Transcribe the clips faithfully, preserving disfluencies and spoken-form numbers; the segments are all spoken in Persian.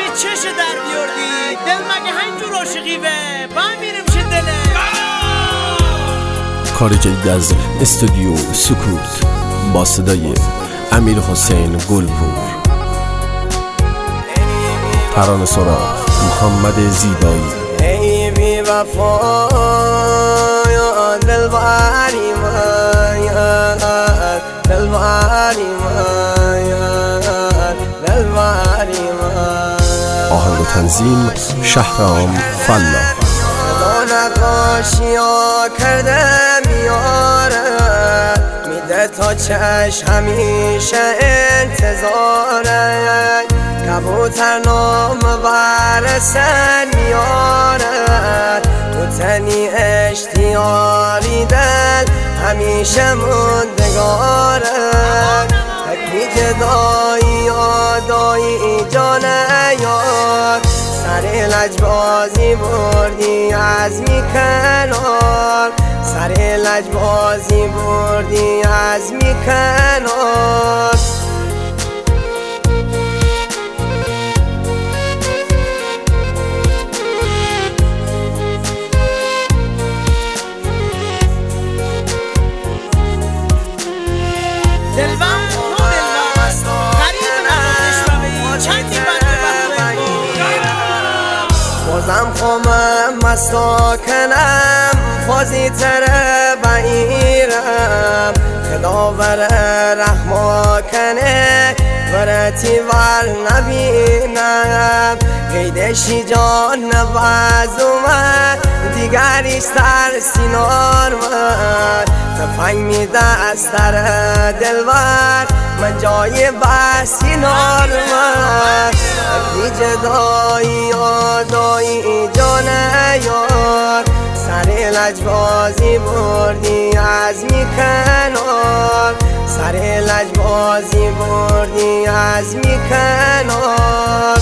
چش در بیاردی دل مگه همینجور عاشقی به با میرم چه دله. کار جدید از استودیو سکوت با صدای امیر حسین گلپور، ترانه سراغ محمد زیبایی. ای بی وفا یا دلبری من، یا دلبری من، یا دلبری من. آهنگ و تنظیم شهرام فلاح. نقاشی ها کرده میاره میده تا چش همیشه انتظاره. کبوتر نام برسن میاره تو تنی اشتیاری دل همیشه مندگاره. حکی جدایی آدایی جانه یار سر لجبازی بردی از می کنار، سر لجبازی بردی از می کنار. بازم خواهم مستا کنم فازی تره بایرم خداور رحما کنه ورتی ور نبینم. قیدشی جان نواز اومد دیگریش سر سینار من. تفنگ میده از سر دلور من جای بسی نار من. اگه جدایی آدایی جانه یار سر لجبازی بردی از می کنار، سر لجبازی بردی از می کنار.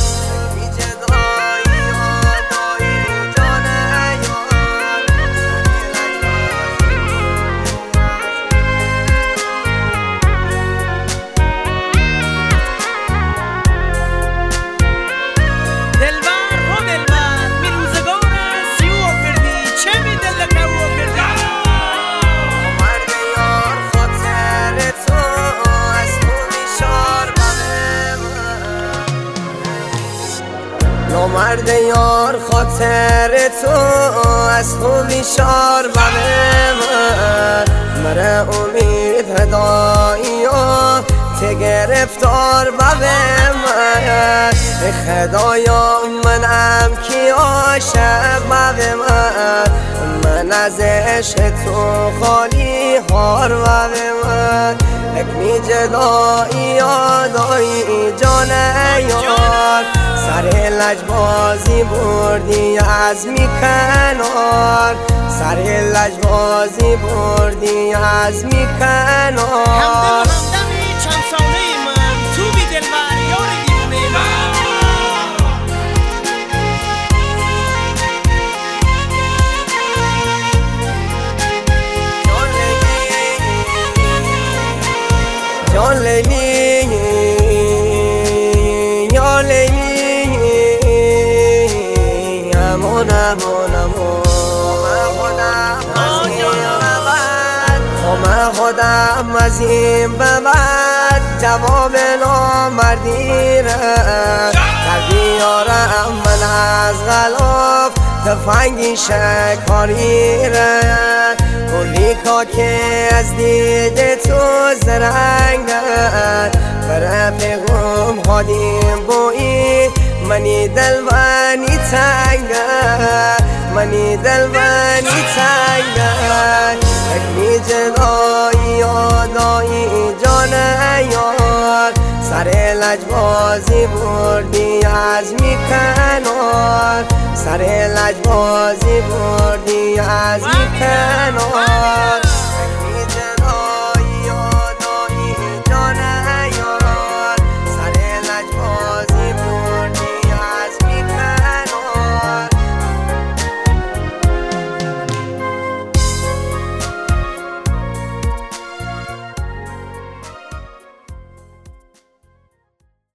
مرد یار خاطر تو از خوبی شار بغه من. مره امید هدایی و ته گرفتار بغه من. خدایا منم کی عاشق بغه من. من از عشق تو خالی هار بغه من. اکنی جدایی آدایی جانه یار سر لجبازی بردی از می کنار، سر لجبازی بردی از می کنار. همدم همدمی چند ساله من تو بی دلبر یار دیونه من. جان لیلی یا لیلی امون امون امون من خودم از این به بعد جواب نامردی رد در بیارم من از غلاف تفنگی شکاری رد. گلیکا که از دید تو زرنگد بره پیغم خادیم بویی منی دلوانی تنگد، منی دلوانی تنگد. اکنی جدایی آدایی جانه یار سر لجبازی بردی از می کنار، سر لجبازی بردی از می کنار.